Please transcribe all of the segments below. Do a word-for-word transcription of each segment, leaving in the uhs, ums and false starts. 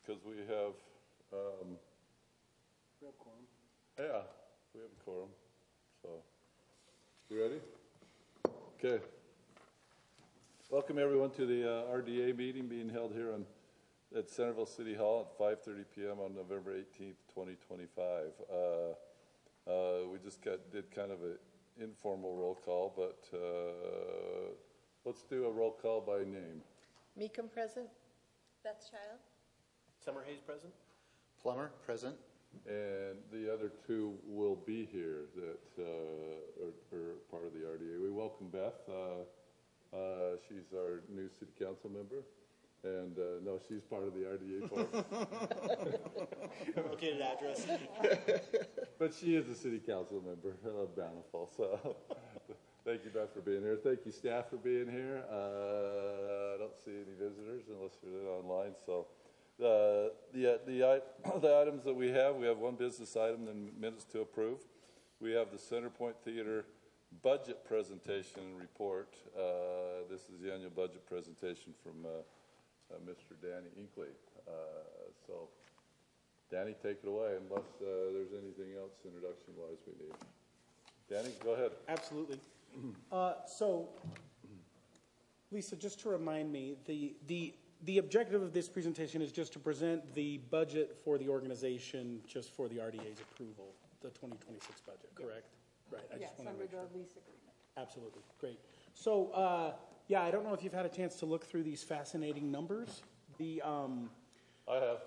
because we have, um, We have quorum. yeah, we have a quorum. So, you ready? Okay. Welcome everyone to the uh, R D A meeting being held here on, at Centerville City Hall at five thirty p m on November eighteenth, twenty twenty-five. Uh, uh, we just got did kind of an informal roll call, but uh, let's do a roll call by name. Meekum present. Beth Child. Summer Hayes present. Plummer, present. And the other two will be here that uh, are, are part of the R D A. We welcome Beth. Uh, uh, she's our new city council member. And uh, no, she's part of the R D A board. Located address. But she is a city council member of Bountiful. So thank you, Beth, for being here. Thank you, staff, for being here. Uh, I don't see any visitors unless they're online. So uh, the, the, the items that we have, we have one business item and minutes to approve. We have the Centerpoint Theater budget presentation and report. Uh, this is the annual budget presentation from uh, Uh, Mister Danny Inkley. Uh, so, Danny, take it away, unless uh, there's anything else introduction-wise we need. Danny, go ahead. Absolutely. Uh, so, Lisa, just to remind me, the, the, the objective of this presentation is just to present the budget for the organization, just for the R D A's approval, the twenty twenty-six budget, correct? Right. I Yes, just wanna under make the sure. lease agreement. Absolutely. Great. So, uh, yeah, I don't know if you've had a chance to look through these fascinating numbers. The, um, I have.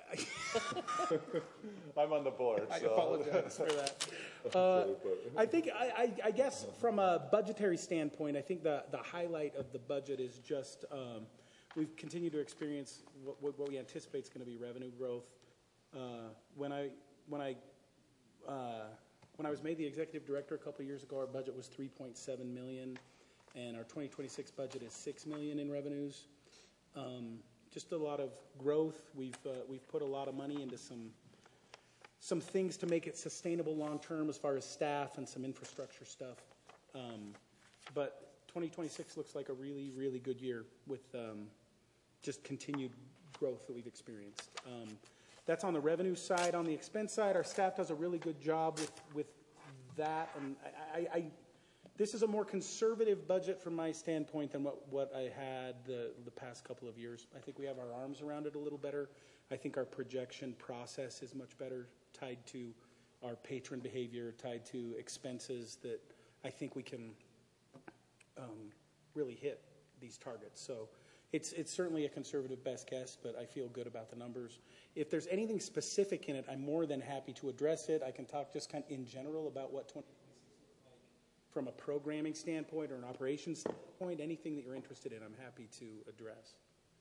I'm on the board, I so. apologize for that. Uh, I think, I, I, I guess from a budgetary standpoint, I think the, the highlight of the budget is just, um, we've continued to experience what, what what we anticipate is going to be revenue growth. Uh, when I, when I, uh, when I was made the executive director a couple of years ago, our budget was three point seven million, and our twenty twenty-six budget is six million in revenues. Um, just a lot of growth. We've uh, we've put a lot of money into some some things to make it sustainable long term as far as staff and some infrastructure stuff. Um, but twenty twenty-six looks like a really really good year with um, just continued growth that we've experienced. Um, that's on the revenue side. On the expense side, our staff does a really good job with with that, and I. I, I This is a more conservative budget from my standpoint than what, what I had the, the past couple of years. I think we have our arms around it a little better. I think our projection process is much better, tied to our patron behavior, tied to expenses that I think we can um, really hit these targets. So it's, it's certainly a conservative best guess, but I feel good about the numbers. If there's anything specific in it, I'm more than happy to address it. I can talk just kind of in general about what twenty from a programming standpoint or an operations standpoint, anything that you're interested in, I'm happy to address.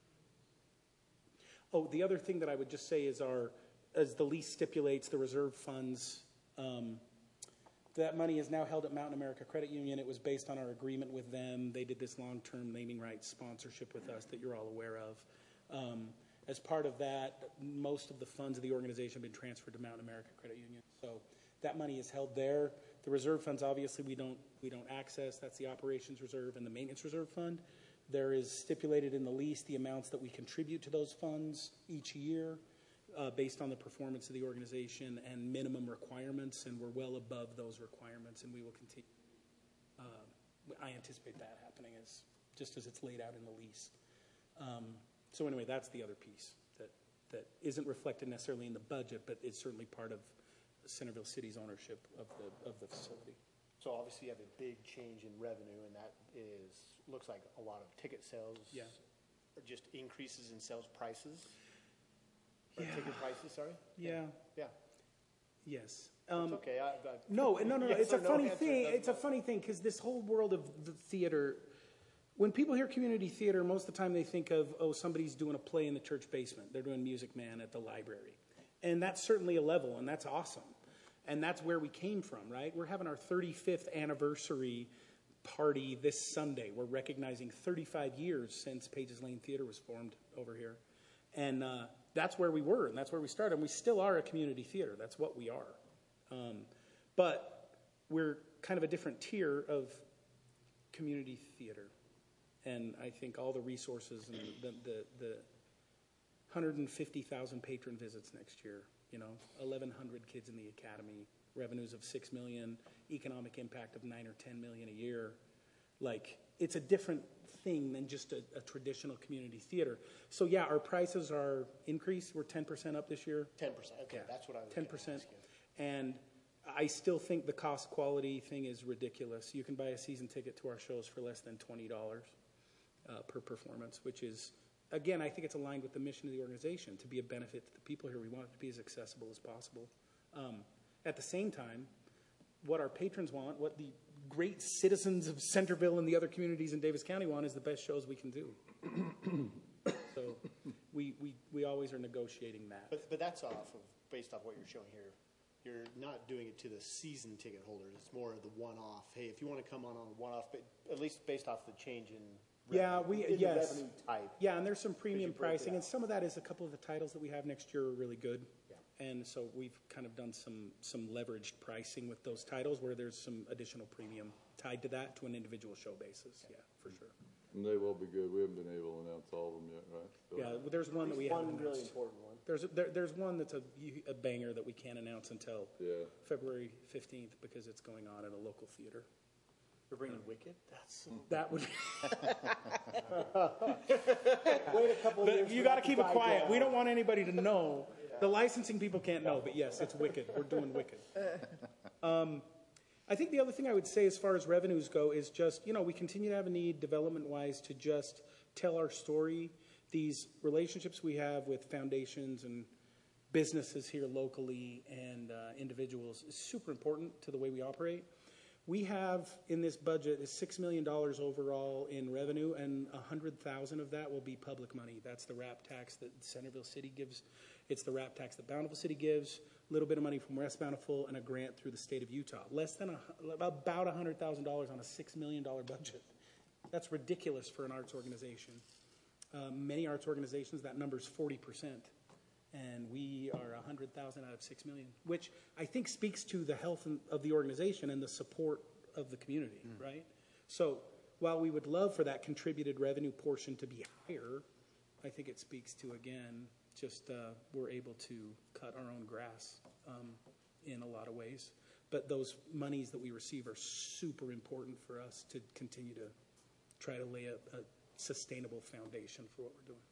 Oh, the other thing that I would just say is our, as the lease stipulates, the reserve funds, um, that money is now held at Mountain America Credit Union. It was based on our agreement with them. They did this long-term naming rights sponsorship with us that you're all aware of. Um, as part of that, most of the funds of the organization have been transferred to Mountain America Credit Union. So that money is held there. The reserve funds, obviously, we don't we don't access. That's the operations reserve and the maintenance reserve fund. There is stipulated in the lease the amounts that we contribute to those funds each year uh, based on the performance of the organization and minimum requirements, and we're well above those requirements, and we will continue. Uh, I anticipate that happening as just as it's laid out in the lease. Um, so anyway, that's the other piece that that isn't reflected necessarily in the budget, but it's certainly part of Centerville City's ownership of the of the facility. So obviously you have a big change in revenue, and that is, looks like a lot of ticket sales. Yeah. Or just increases in sales prices. Or Yeah. ticket prices, sorry? Yeah. Yeah. Yes. It's Um, okay. I, I, no, no, no, no. yes It's a or no funny answer thing. doesn't It's a matter. funny thing because this whole world of the theater, when people hear community theater, most of the time they think of, oh, somebody's doing a play in the church basement. They're doing Music Man at the library. And that's certainly a level, and that's awesome. And that's where we came from, right? We're having our thirty-fifth anniversary party this Sunday. We're recognizing thirty-five years since Pages Lane Theater was formed over here. And uh, that's where we were, and that's where we started. And we still are a community theater. That's what we are. Um, but we're kind of a different tier of community theater. And I think all the resources and the, the, the hundred fifty thousand patron visits next year, you know, eleven hundred kids in the academy, revenues of six million, economic impact of nine or ten million a year. Like, it's a different thing than just a, a traditional community theater. So yeah, our prices are increased. We're ten percent up this year. Ten percent, okay, Yeah, that's what I was ten gonna percent. ask you. And I still think the cost quality thing is ridiculous. You can buy a season ticket to our shows for less than twenty dollars uh, per performance, which is, again, I think it's aligned with the mission of the organization to be a benefit to the people here. We want it to be as accessible as possible. Um, at the same time, what our patrons want, what the great citizens of Centerville and the other communities in Davis County want, is the best shows we can do. So we, we, we always are negotiating that. But, but that's off of, based off what you're showing here. You're not doing it to the season ticket holders. It's more of the one-off. Hey, if you want to come on on a one-off, but at least based off the change in Yeah, revenue, we, in the yes. revenue type. Yeah, and there's some premium you break it pricing, and out. some of that is a couple of the titles that we have next year are really good. Yeah. And so we've kind of done some, some leveraged pricing with those titles where there's some additional premium tied to that to an individual show basis. Yeah, for sure. And they will be good. We haven't been able to announce all of them yet, right? So- Yeah, well, there's one that we One haven't really announced. important one. There's, a- there, there's one that's a, a banger that we can't announce until Yeah. February fifteenth because it's going on at a local theater. We're bringing Wicked? That's, That would, wait a couple of years. you for gotta that keep to it die quiet. down. We don't want anybody to know. The licensing people can't know, but yes, it's Wicked. We're doing Wicked. Um, I think the other thing I would say as far as revenues go is just, you know, we continue to have a need development-wise to just tell our story. These relationships we have with foundations and businesses here locally and uh, individuals is super important to the way we operate. We have in this budget is six million dollars overall in revenue, and one hundred thousand dollars of that will be public money. That's the RAP tax that Centerville City gives. It's the RAP tax that Bountiful City gives, a little bit of money from West Bountiful, and a grant through the state of Utah. Less than, a, about one hundred thousand dollars on a six million dollars budget. That's ridiculous for an arts organization. Um, many arts organizations, that number's forty percent. And we are one hundred thousand out of six million, which I think speaks to the health of the organization and the support of the community, mm. right? So while we would love for that contributed revenue portion to be higher, I think it speaks to, again, just uh, we're able to cut our own grass um, in a lot of ways. But those monies that we receive are super important for us to continue to try to lay a, a sustainable foundation for what we're doing.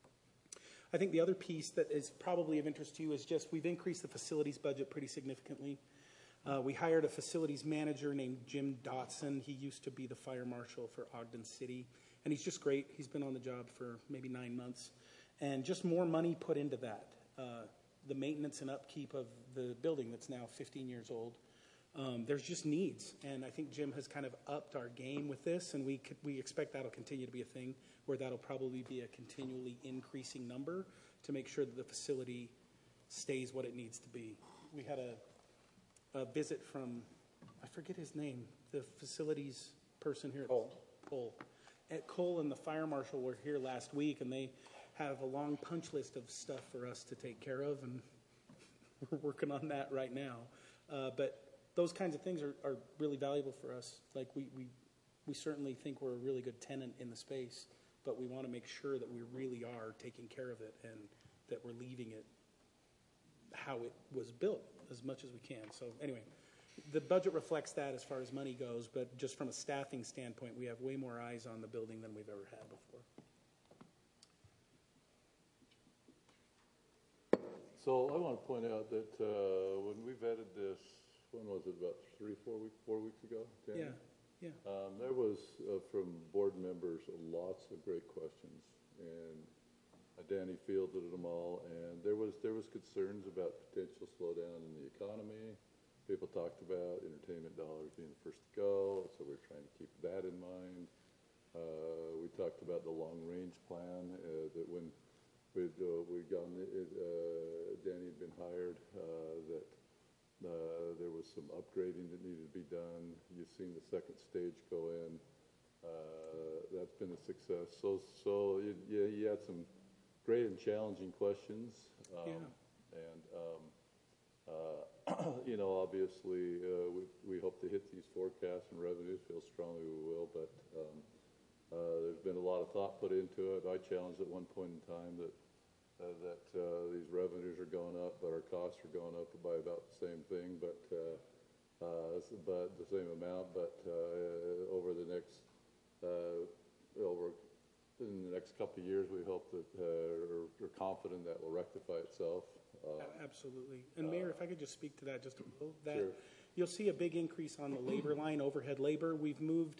I think the other piece that is probably of interest to you is just we've increased the facilities budget pretty significantly. Uh, we hired a facilities manager named Jim Dotson. He used to be the fire marshal for Ogden City, and he's just great. He's been on the job for maybe nine months. And just more money put into that. Uh, the maintenance and upkeep of the building that's now fifteen years old. Um, there's just needs, and I think Jim has kind of upped our game with this, and we could, we expect that'll continue to be a thing where that'll probably be a continually increasing number to make sure that the facility stays what it needs to be. We had a, a visit from, I forget his name, the facilities person here. Cole. Cole. At Cole and the fire marshal were here last week, and they have a long punch list of stuff for us to take care of, and we're working on that right now. Uh, but those kinds of things are, are really valuable for us. Like we, we, we certainly think we're a really good tenant in the space, but we want to make sure that we really are taking care of it and that we're leaving it how it was built as much as we can. So anyway, the budget reflects that as far as money goes, but just from a staffing standpoint, we have way more eyes on the building than we've ever had before. So I want to point out that uh, when we vetted this, when was it, about three, four weeks, four weeks ago? Danny? Yeah, yeah. Um, there was, uh, from board members, lots of great questions, and uh, Danny fielded them all, and there was, there was concerns about potential slowdown in the economy. People talked about entertainment dollars being the first to go, so we're trying to keep that in mind. Uh, we talked about the long-range plan, uh, that when we'd, uh, we'd gone, uh, Danny had been hired, uh, that Uh, there was some upgrading that needed to be done. You've seen the second stage go in. Uh, that's been a success. So, so you, you, you had some great and challenging questions. Um, Yeah. And, um, uh, you know, obviously, uh, we, we hope to hit these forecasts and revenues. Feel strongly we will, but um, uh, there's been a lot of thought put into it. I challenged at one point in time that uh, that uh, these revenues are going up, but our costs are going up by about the same thing, but uh, uh, s- but the same amount. But uh, over the next uh, over in the next couple of years, we hope that uh, are, are confident that will rectify itself. Uh, Absolutely. And Mayor, if I could just speak to that just a little, that Sure. you'll see a big increase on the labor line, overhead labor. We've moved,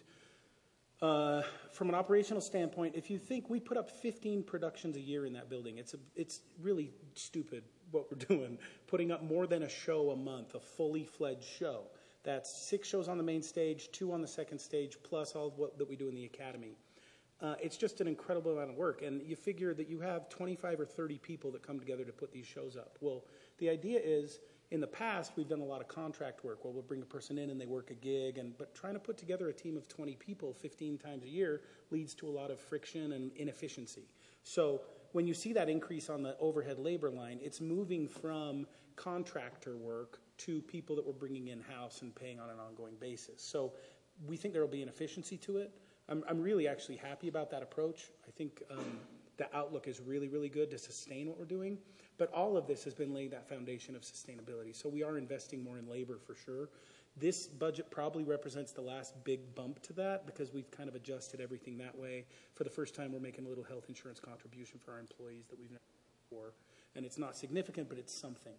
uh, from an operational standpoint, if you think we put up fifteen productions a year in that building, it's a, it's really stupid what we're doing, putting up more than a show a month, a fully fledged show. That's six shows on the main stage, two on the second stage, plus all of what that we do in the academy. Uh, it's just an incredible amount of work, and you figure that you have twenty-five or thirty people that come together to put these shows up. Well, the idea is, in the past, we've done a lot of contract work where we'll bring a person in and they work a gig, and but trying to put together a team of twenty people fifteen times a year leads to a lot of friction and inefficiency. So when you see that increase on the overhead labor line, it's moving from contractor work to people that we're bringing in-house and paying on an ongoing basis. So we think there will be an efficiency to it. I'm, I'm really actually happy about that approach. I think um, the outlook is really, really good to sustain what we're doing. But all of this has been laying that foundation of sustainability. So we are investing more in labor for sure. This budget probably represents the last big bump to that because we've kind of adjusted everything that way. For the first time, we're making a little health insurance contribution for our employees that we've never done before. And it's not significant, but it's something.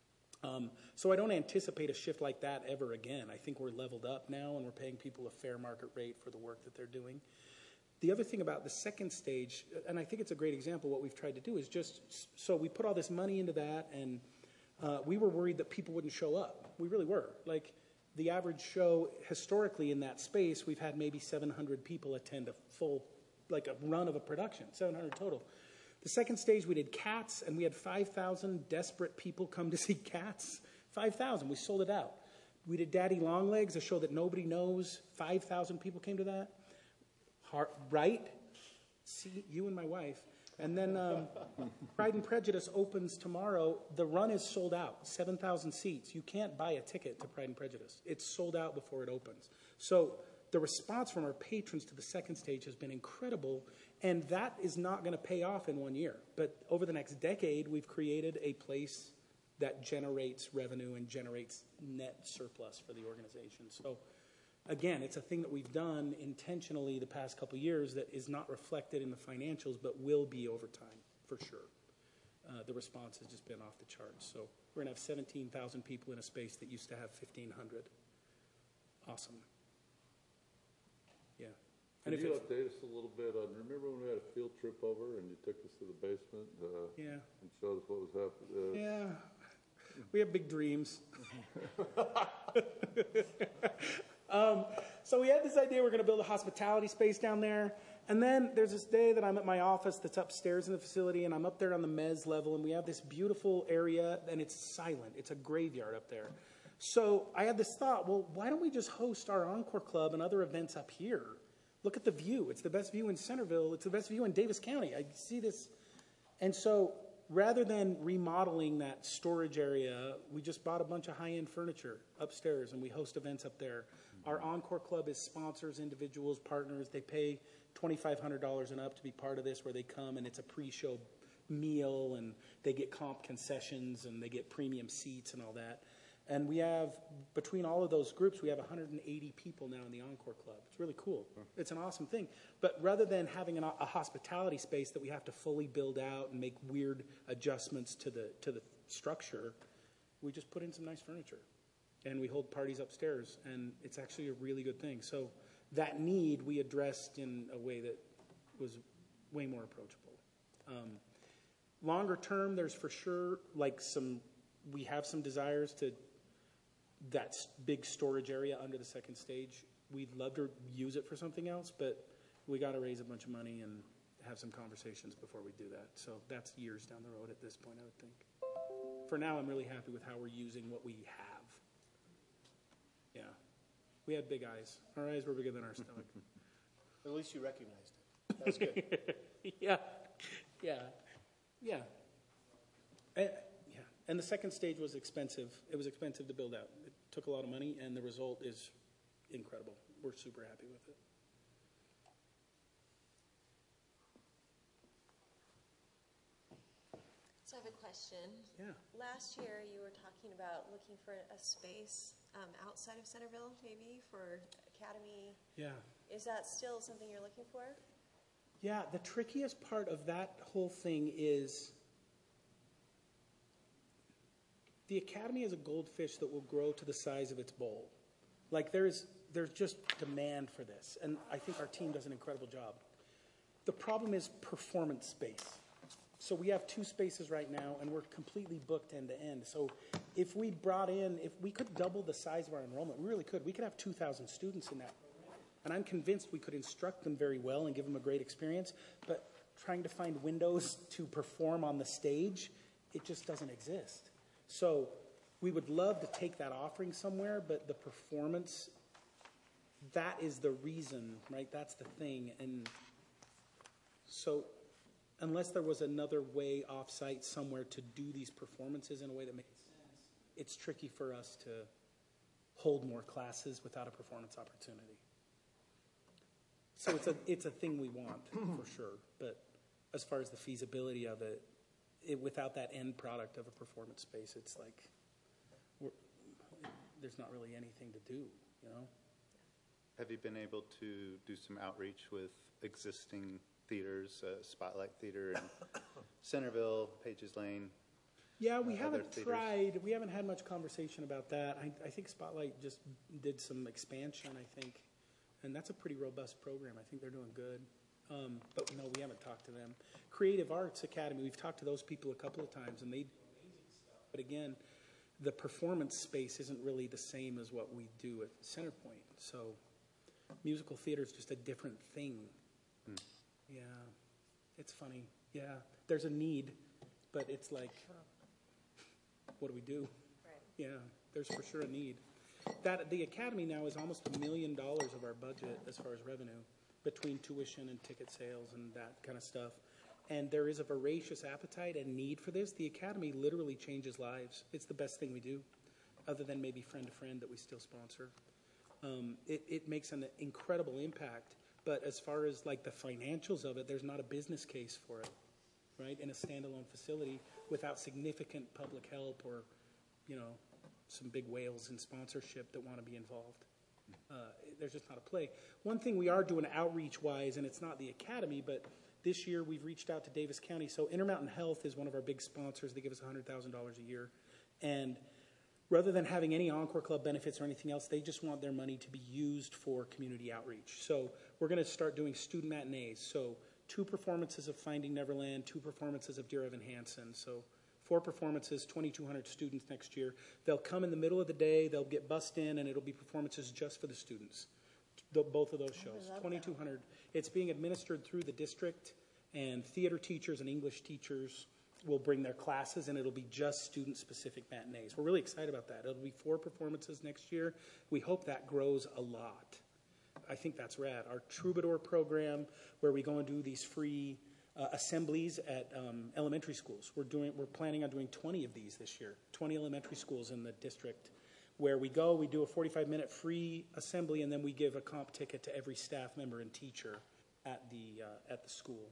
Um, so I don't anticipate a shift like that ever again. I think we're leveled up now and we're paying people a fair market rate for the work that they're doing. The other thing about the second stage, and I think it's a great example, what we've tried to do is just, so we put all this money into that and uh, we were worried that people wouldn't show up. We really were. Like the average show historically in that space, we've had maybe seven hundred people attend a full, like a run of a production, seven hundred total. The second stage, we did Cats, and we had five thousand desperate people come to see Cats. five thousand. We sold it out. We did Daddy Longlegs, a show that nobody knows. five thousand people came to that. Heart, right? See, you and my wife. And then um, Pride and Prejudice opens tomorrow. The run is sold out, seven thousand seats. You can't buy a ticket to Pride and Prejudice. It's sold out before it opens. So the response from our patrons to the second stage has been incredible, and that is not going to pay off in one year. But over the next decade, we've created a place that generates revenue and generates net surplus for the organization. So again, it's a thing that we've done intentionally the past couple of years that is not reflected in the financials, but will be over time, for sure. Uh, the response has just been off the charts. So we're going to have seventeen thousand people in a space that used to have fifteen hundred. Awesome. Yeah. Can if you it's- update us a little bit on, remember when we had a field trip over and you took us to the basement uh, Yeah. and showed us what was happening? Uh, Yeah. We have big dreams. um, so we had this idea we're going to build a hospitality space down there. And then there's this day that I'm at my office that's upstairs in the facility, and I'm up there on the mezz level, and we have this beautiful area, and it's silent. It's a graveyard up there. So I had this thought, well, why don't we just host our Encore Club and other events up here? Look at the view. It's the best view in Centerville. It's the best view in Davis County. I see this. And so rather than remodeling that storage area, we just bought a bunch of high-end furniture upstairs, and we host events up there. Our Encore Club is sponsors, individuals, partners. They pay twenty-five hundred dollars and up to be part of this, where they come, and it's a pre-show meal, and they get comp concessions, and they get premium seats and all that. And we have, between all of those groups, we have one hundred eighty people now in the Encore Club. It's really cool. It's an awesome thing. But rather than having an, a hospitality space that we have to fully build out and make weird adjustments to the to the structure, we just put in some nice furniture. And we hold parties upstairs, and it's actually a really good thing. So that need we addressed in a way that was way more approachable. Um, longer term, there's for sure like some, we have some desires to that big storage area under the second stage. We'd love to use it for something else, but we got to raise a bunch of money and have some conversations before we do that. So that's years down the road at this point, I would think. For now, I'm really happy with how we're using what we have. Yeah. We had big eyes. Our eyes were bigger than our stomach. At least you recognized it. That's good. Yeah. Yeah. Yeah. And, yeah. And the second stage was expensive. It was expensive to build out. It took a lot of money, and the result is incredible. We're super happy with it. question. Yeah. Last year, you were talking about looking for a space um, outside of Centerville, maybe, for Academy. Yeah. Is that still something you're looking for? Yeah, the trickiest part of that whole thing is the Academy is a goldfish that will grow to the size of its bowl. Like there's there's just demand for this, and I think our team does an incredible job. The problem is performance space. So we have two spaces right now, and we're completely booked end to end. So if we brought in, if we could double the size of our enrollment, we really could. We could have two thousand students in that. And I'm convinced we could instruct them very well and give them a great experience, but trying to find windows to perform on the stage, it just doesn't exist. So we would love to take that offering somewhere, but the performance, that is the reason, right? That's the thing. And so unless there was another way off-site somewhere to do these performances in a way that makes sense, it's tricky for us to hold more classes without a performance opportunity. So it's a it's a thing we want for sure, but as far as the feasibility of it, it without that end product of a performance space, it's like we're, there's not really anything to do, you know. Have you been able to do some outreach with existing theaters, uh, Spotlight Theater in Centerville, Pages Lane? Yeah, we uh, haven't other theaters? tried. We haven't had much conversation about that. I, I think Spotlight just did some expansion, I think. And that's a pretty robust program. I think they're doing good. Um, but no, we haven't talked to them. Creative Arts Academy, we've talked to those people a couple of times, and they do amazing stuff. But again, the performance space isn't really the same as what we do at Centerpoint. So musical theater is just a different thing. Hmm. Yeah, it's funny. Yeah, there's a need, but it's like, what do we do? Right. Yeah, there's for sure a need. That the Academy now is almost a million dollars of our budget as far as revenue between tuition and ticket sales and that kind of stuff. And there is a voracious appetite and need for this. The Academy literally changes lives. It's the best thing we do, other than maybe Friend to Friend that we still sponsor. Um, it, it makes an incredible impact. But as far as like the financials of it, there's not a business case for it, right? In a standalone facility without significant public help or, you know, some big whales in sponsorship that want to be involved. Uh, there's just not a play. One thing we are doing outreach-wise, and it's not the Academy, but this year we've reached out to Davis County. So Intermountain Health is one of our big sponsors. They give us one hundred thousand dollars a year. And rather than having any Encore Club benefits or anything else, they just want their money to be used for community outreach. So we're going to start doing student matinees. So two performances of Finding Neverland, two performances of Dear Evan Hansen. So four performances, twenty-two hundred students next year. They'll come in the middle of the day, they'll get bussed in, and it'll be performances just for the students, the, both of those shows, twenty-two hundred. It's being administered through the district, and theater teachers and English teachers will bring their classes, and it'll be just student-specific matinees. We're really excited about that. It'll be four performances next year. We hope that grows a lot. I think that's rad. Our Troubadour program, where we go and do these free Uh, assemblies at um, elementary schools. We're doing. We're planning on doing twenty of these this year. twenty elementary schools in the district, where we go. We do a forty-five minute free assembly, and then we give a comp ticket to every staff member and teacher at the uh, at the school.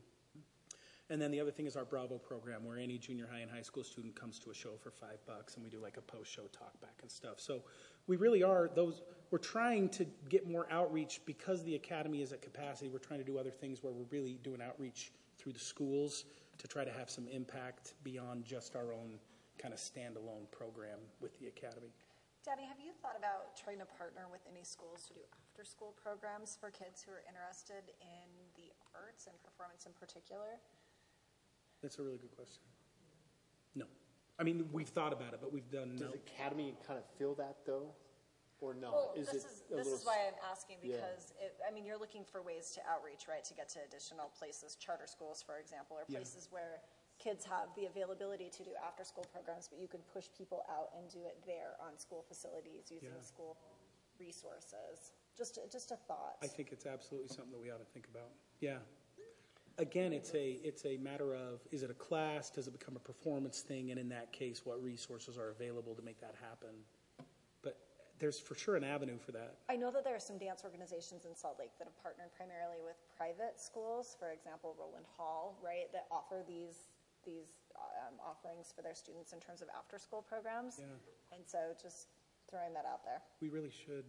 And then the other thing is our Bravo program, where any junior high and high school student comes to a show for five bucks, and we do like a post-show talk back and stuff. So we really are those. We're trying to get more outreach because the Academy is at capacity. We're trying to do other things where we're really doing outreach through the schools to try to have some impact beyond just our own kind of standalone program with the Academy. Danny, have you thought about trying to partner with any schools to do after-school programs for kids who are interested in the arts and performance in particular? That's a really good question. No. I mean, we've thought about it, but we've done no. Does Academy kind of feel that, though? Or not? Well, is this it is a this little is why I'm asking, yeah. because it, I mean, you're looking for ways to outreach, right, to get to additional places, charter schools, for example, or Yeah. places where kids have the availability to do after-school programs, but you can push people out and do it there on school facilities using Yeah. school resources. Just, just a thought. I think it's absolutely something that we ought to think about. Yeah. Again, it's a it's a matter of, is it a class? Does it become a performance thing? And in that case, what resources are available to make that happen? But there's for sure an avenue for that. I know that there are some dance organizations in Salt Lake that have partnered primarily with private schools, for example, Roland Hall, right, that offer these these um, offerings for their students in terms of after-school programs. Yeah. And so just throwing that out there. We really should.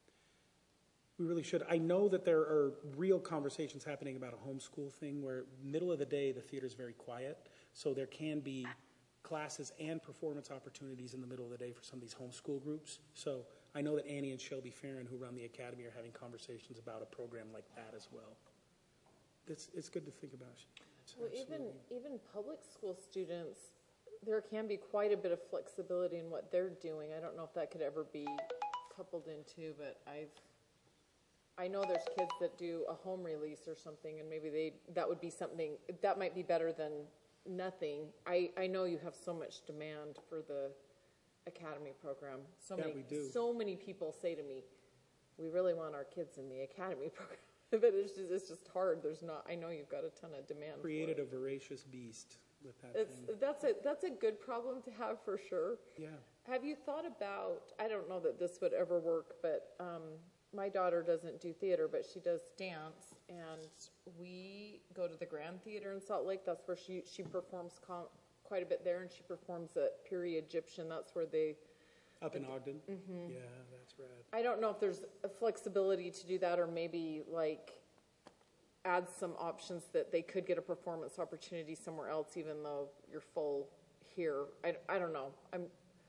We really should. I know that there are real conversations happening about a homeschool thing where middle of the day the theater is very quiet, so there can be classes and performance opportunities in the middle of the day for some of these homeschool groups. So I know that Annie and Shelby Farron, who run the academy, are having conversations about a program like that as well. It's, it's good to think about. It's Well, even, absolutely- even public school students, there can be quite a bit of flexibility in what they're doing. I don't know if that could ever be coupled into, but I've, I know there's kids that do a home release or something, and maybe they, that would be something, that might be better than nothing. I, I know you have so much demand for the academy program. So Yeah, many, we do. so many people say to me, we really want our kids in the academy program. But it's just, it's just hard. There's not, I know you've got a ton of demand Created for a it. voracious beast with that It's, thing. that's a, that's a good problem to have for sure. Yeah. Have you thought about, I don't know that this would ever work, but um, my daughter doesn't do theater, but she does dance, and we go to the Grand Theater in Salt Lake. That's where she, she performs com- quite a bit there, and she performs at Peary Egyptian. That's where they, Up in Ogden? Mm-hmm. Yeah, that's rad. I don't know if there's a flexibility to do that, or maybe like add some options that they could get a performance opportunity somewhere else, even though you're full here. I, I don't know. I'm,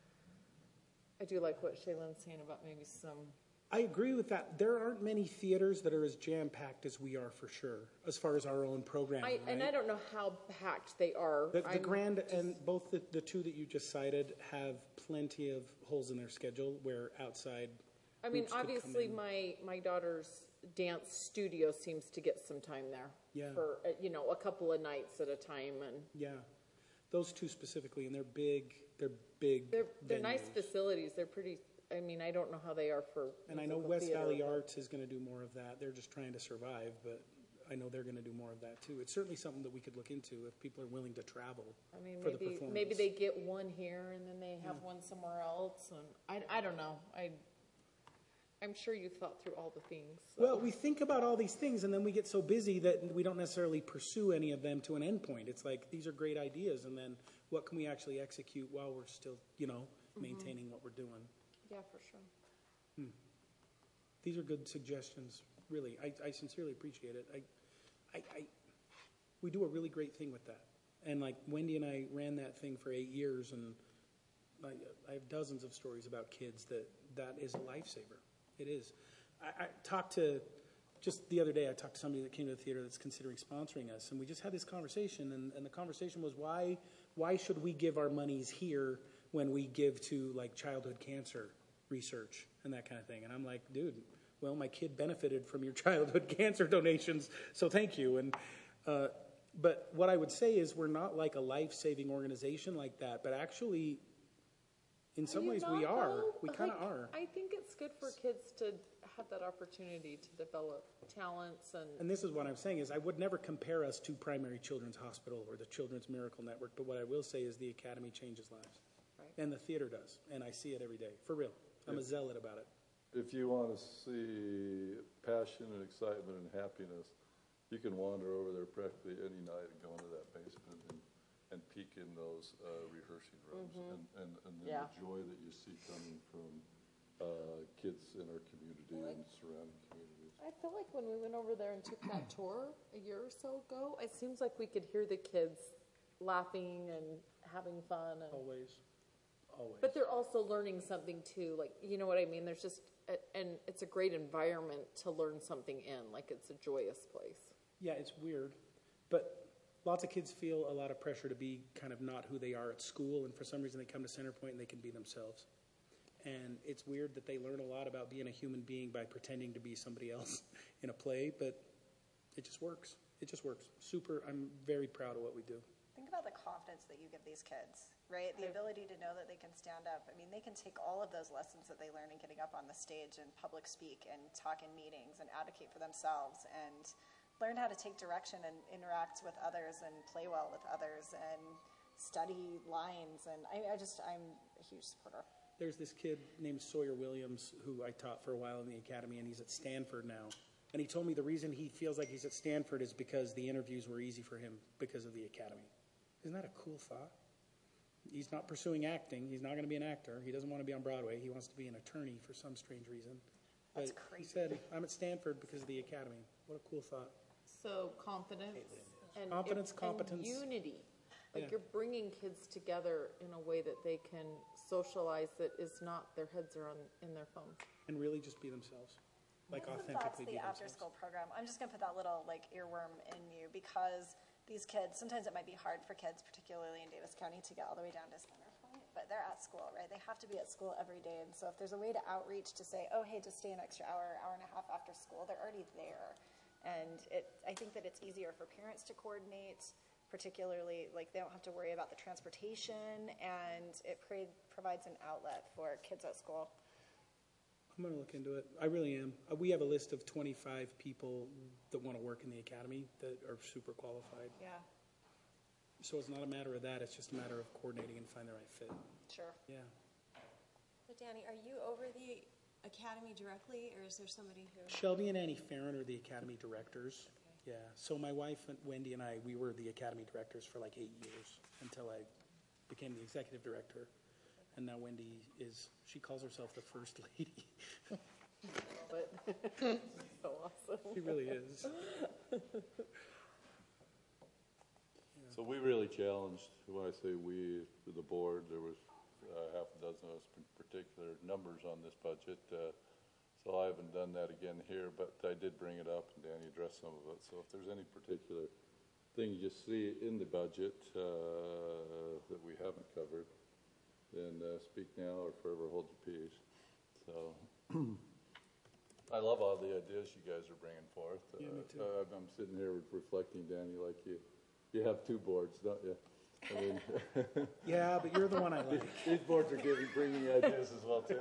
I do like what Shaylin's saying about maybe some. I agree with that. There aren't many theaters that are as jam-packed as we are, for sure, as far as our own programming, I, right? and I don't know how packed they are. The, the I'm Grand just- and both the, the two that you just cited have plenty of holes in their schedule where outside I mean, groups could come obviously, in. my my daughter's dance studio seems to get some time there. Yeah. For uh, you know, a couple of nights at a time, and Yeah, those two specifically, and they're big, they're big they're they're nice venues. facilities. They're pretty. I mean, I don't know how they are for. And I know musical West theater, Valley but- Arts is going to do more of that. They're just trying to survive, but I know they're going to do more of that too. It's certainly something that we could look into if people are willing to travel I mean, for the maybe performance. maybe they get one here and then they have one somewhere else, and I I don't know. I I'm sure you thought through all the things. so. Well, we think about all these things, and then we get so busy that we don't necessarily pursue any of them to an end point. It's like, these are great ideas, and then what can we actually execute while we're still, you know, maintaining what we're doing? Yeah, for sure. These are good suggestions, really. I, I sincerely appreciate it. I, I, I, we do a really great thing with that. And like Wendy and I ran that thing for eight years, and I, I have dozens of stories about kids that that is a lifesaver. It is. I, I talked to, just the other day, I talked to somebody that came to the theater that's considering sponsoring us, and we just had this conversation, and, and the conversation was, why, why should we give our monies here when we give to like childhood cancer research and that kind of thing? And I'm like, dude, well, my kid benefited from your childhood cancer donations, so thank you. And uh, but what I would say is, we're not like a life-saving organization like that, but actually, in some you ways, we not, are. though? We kind of Like, are. I think it's good for kids to have that opportunity to develop talents and. And this is what I'm saying is, I would never compare us to Primary Children's Hospital or the Children's Miracle Network, but what I will say is the Academy changes lives. Right. And the theater does, and I see it every day, for real. I'm a zealot about it. If you want to see passion and excitement and happiness, you can wander over there practically any night and go into that basement and, and peek in those uh, rehearsing rooms, and, and, and then Yeah. the joy that you see coming from uh, kids in our community and surrounding communities. I feel like when we went over there and took that tour a year or so ago, it seems like we could hear the kids laughing and having fun. And, Always, always. but they're also learning something too. Like, you know what I mean? There's just, a, and it's a great environment to learn something in. Like, it's a joyous place. Yeah, it's weird, but lots of kids feel a lot of pressure to be kind of not who they are at school, and for some reason they come to Centerpoint and they can be themselves. And it's weird that they learn a lot about being a human being by pretending to be somebody else in a play, but it just works. It just works. Super, I'm very proud of what we do. Think about the confidence that you give these kids, right? The ability to know that they can stand up. I mean, they can take all of those lessons that they learn in getting up on the stage and public speak and talk in meetings and advocate for themselves and learn how to take direction and interact with others and play well with others and study lines. And I, I just, I'm a huge supporter. There's this kid named Sawyer Williams who I taught for a while in the academy, and he's at Stanford now. And he told me the reason he feels like he's at Stanford is because the interviews were easy for him because of the academy. Isn't that a cool thought? He's not pursuing acting. He's not going to be an actor. He doesn't want to be on Broadway. He wants to be an attorney for some strange reason. But That's he crazy. said, I'm at Stanford because of the academy. What a cool thought. So confidence and Confidence, and competence. unity. Like Yeah. you're bringing kids together in a way that they can socialize. That is not their heads are on in their phones. And really just be themselves. Like What if authentically that's be the themselves. after-school program? I'm just gonna put that little like earworm in you because these kids, sometimes it might be hard for kids, particularly in Davis County, to get all the way down to Center Point, but they're at school, right? They have to be at school every day, and so if there's a way to outreach to say, oh, hey, just stay an extra hour, hour and a half after school, they're already there. And it, I think that it's easier for parents to coordinate, particularly, like, they don't have to worry about the transportation, and it pre- provides an outlet for kids at school. I'm going to look into it. I really am. Uh, We have a list of twenty-five people that want to work in the academy that are super qualified. Yeah, So it's not a matter of that. It's just a matter of coordinating and find the right fit. sure. Yeah. But Danny, are you over the academy directly, or is there somebody who? Shelby and Annie Farron are the academy directors. Yeah. So my wife, and Wendy, and I, we were the academy directors for like eight years until I became the executive director. And now Wendy is, she calls herself the first lady. But so awesome. She really is. So we really challenged, when I say we, the board, there was uh, half a dozen of us in particular numbers on this budget. Uh, so I haven't done that again here, but I did bring it up and Danny addressed some of it. So if there's any particular thing you see in the budget uh, that we haven't covered, then uh, speak now or forever hold your peace. So I love all the ideas you guys are bringing forth. Yeah, me too. Uh, I'm sitting here reflecting, Danny, like you. You have two boards, don't you? I mean, Yeah, but you're the one I like. these boards are giving, bringing ideas as well too.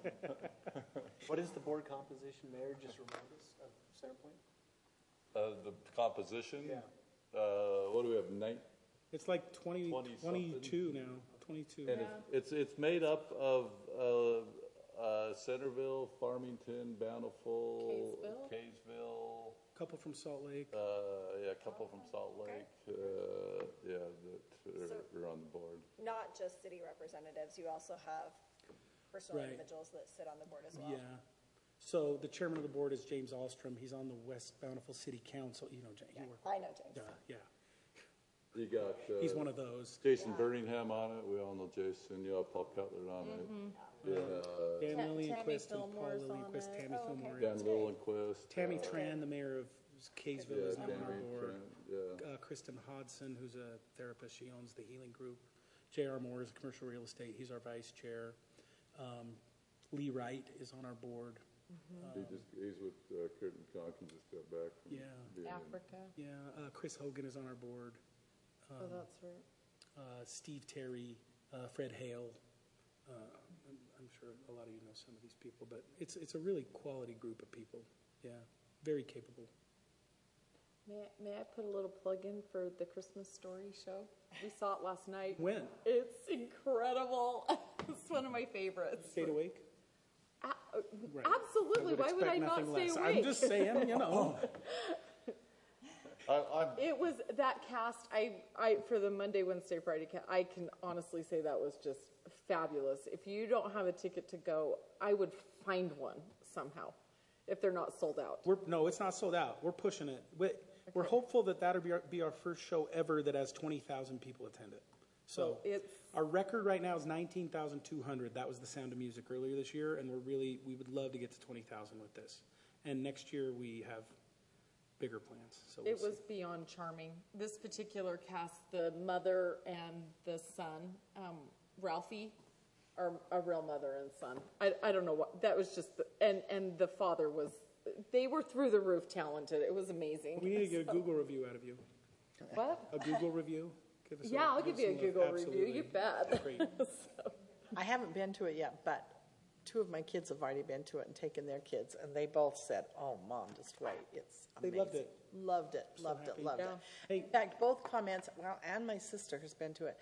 What is the board composition, Mayor? Just remind us of Center Point. Uh, the composition. Yeah. Uh, what do we have? Nine. It's like twenty, twenty twenty-two now. twenty-two. And it's, it's it's made up of uh, uh, Centerville, Farmington, Bountiful, Kaysville? Kaysville. Couple from Salt Lake. Uh, yeah, a couple from Salt Lake. Uh, yeah, that are, So- are on the board. Not just city representatives, you also have personal Right. individuals that sit on the board as well. Yeah. So the chairman of the board is James Alstrom. He's on the West Bountiful City Council. You know, Ja- he worked. I know James. Uh, yeah. You got. Uh, He's one of those. Jason Birmingham on it. We all know Jason. You have Paul Cutler on it. Yeah. Dan Ta- Lillianquist Tammy and Paul Fillmore's on Lillianquist, it. Tammy Oh, okay. Fillmore. Dan Lillianquist. Tammy uh, Tran, the mayor of Kaysville, Yeah, is now on our Tammy board. Tran, yeah. Uh, Kristen Hodson, who's a therapist, she owns the Healing Group. J R Moore is commercial real estate. He's our vice chair. Um, Lee Wright is on our board. He just, he's with uh, Curtin Conklin, just got back from Yeah. being in- Africa. Yeah. Uh, Chris Hogan is on our board. Oh, that's right. Uh, Steve Terry, uh, Fred Hale. Uh, I'm, I'm sure a lot of you know some of these people, but it's it's a really quality group of people. Yeah, very capable. May I, may I put a little plug in for the Christmas Story show? We saw it last night. When? It's incredible. It's one of my favorites. Stayed awake? A- Right. Absolutely. Why would expect I not nothing stay less. awake? I'm just saying, you know. I, I'm, It was that cast. I, I for the Monday, Wednesday, Friday cast. I can honestly say that was just fabulous. If you don't have a ticket to go, I would find one somehow, if they're not sold out. We're, no, it's not sold out. We're pushing it. We, We're hopeful that that'll be our, be our first show ever that has twenty thousand people attend it. So it's our record right now is nineteen thousand two hundred. That was the Sound of Music earlier this year, and we're really, we would love to get to twenty thousand with this. And next year we have bigger plans. So we'll it was see. beyond charming. This particular cast, the mother and the son, um, Ralphie, are a real mother and son. I, I don't know what that was. Just the, and and the father was. They were through the roof talented. It was amazing. We need to get a Google review out of you. What? A Google review? Give us Yeah, I'll give you a us Google absolutely. review. You bet. Great. So, I haven't been to it yet, but two of my kids have already been to it and taken their kids, and they both said, "Oh, Mom, just wait, it's They amazing." loved it. Loved it, loved happy. it, loved Yeah. it. Hey. In fact, both comments, well, and my sister has been to it.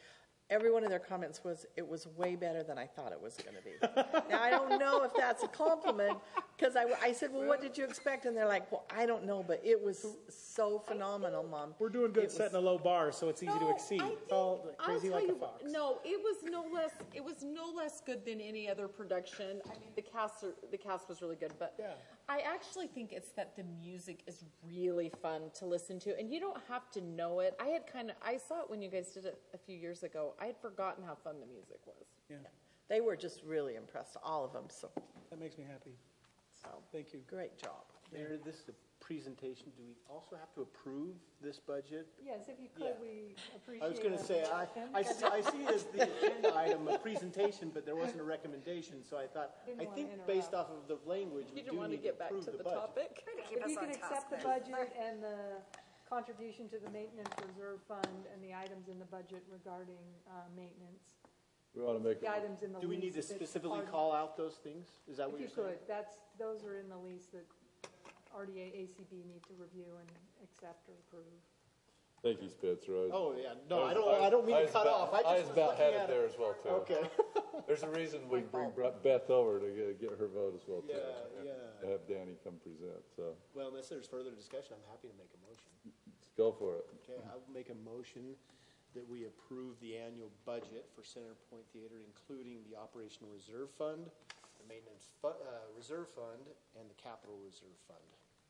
every one of their comments was, it was way better than I thought it was going to be. Now, I don't know if that's a compliment, because I, I said, well, what did you expect? And they're like, well, I don't know, but it was so phenomenal, Mom. We're doing It good was- setting a low bar, so it's easy to No, exceed. I It's all think- crazy I'll like tell a you, fox. No, it was no less. It was no less good than any other production. I mean, the cast, are, the cast was really good, but Yeah. I actually think it's that the music is really fun to listen to, and you don't have to know it. I had kind of, I saw it when you guys did it a few years ago. I had forgotten how fun the music was. Yeah, They were just really impressed, all of them, so, that makes me happy. so, Thank you. great job. Mayor, this is a presentation. Do we also have to approve this budget? Yes, if you Yeah. could, we appreciate it. I was gonna say, I, I see, I see it as the agenda item, a presentation, but there wasn't a recommendation, so I thought, Didn't I wanna think interrupt. based off of the language, we You do don't want to need to get back approve to the the budget. topic. Keep If us you on can accept the task. budget and the contribution to the maintenance reserve fund and the items in the budget regarding uh, maintenance, We want to make, the items in the lease. Do we need to if it's specifically part- call out those things? Is that what If you're you saying? could, that's, those are in the lease that R D A, A C B need to review and accept or approve. thank you, Spencer. I was- Oh, yeah, no, I was- don't, I don't mean to was cut about- off. I I was just was about looking headed at there it. as well, too. Okay. There's a reason we bring Beth over to get, get her vote as well, too. Yeah, and yeah. Have Danny come present, so Well, unless there's further discussion, I'm happy to make a motion. go for it. Okay, I will make a motion that we approve the annual budget for Center Point Theater, including the Operational Reserve Fund, the Maintenance fu- uh, Reserve Fund, and the Capital Reserve Fund.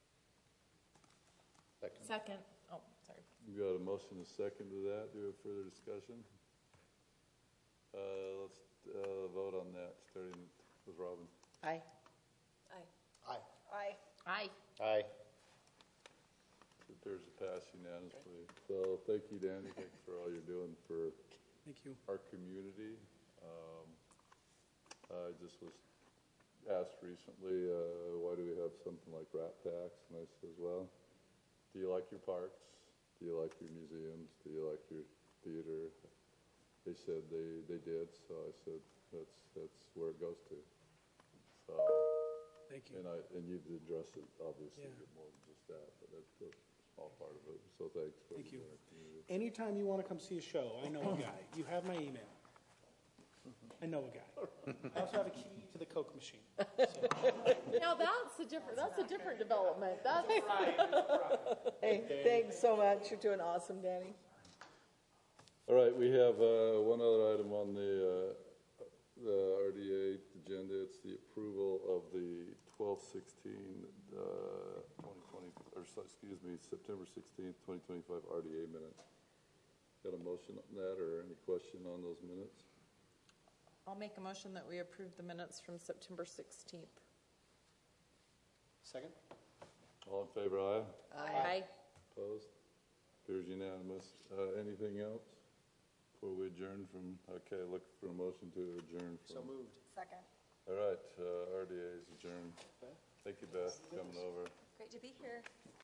Second. Second. Oh, sorry. We got a motion, a second to that. Do we have further discussion? Uh, let's, uh, vote on that, starting with Robin. Aye. Aye. Aye. Aye. Aye. Aye. It appears to pass unanimously. So thank you, Danny. Thank you for all you're doing for Thank you. our community. Um, I just was asked recently, uh, why do we have something like rat tax? And I says, well, do you like your parks? Do you like your museums? Do you like your theater? They said they, they did, so I said, that's, that's where it goes to. So, Thank you. and I, and you've addressed it, obviously, Yeah. more than just that, but that's a small part of it. So thanks for Thank the you. community. Anytime you want to come see a show, I know a guy. You have my email. I know a guy. I also have a key to the Coke machine. Now that's a different. That's a different development. That's Hey, thanks so much. You're doing awesome, Danny. All right, we have uh, one other item on the, uh, the R D A agenda. It's the approval of the twelve sixteen, uh, twenty twenty, or so- excuse me, September sixteenth, twenty twenty-five R D A minutes. Got a motion on that or any question on those minutes? I'll make a motion that we approve the minutes from September sixteenth. Second? All in favor, aye? Aye. Opposed? Appears unanimous. Uh, anything else before we adjourn from, okay, look for a motion to adjourn So from. moved. Second. All right, uh, R D A is adjourned. Okay. Thank you, Beth, for coming over. Great to be here.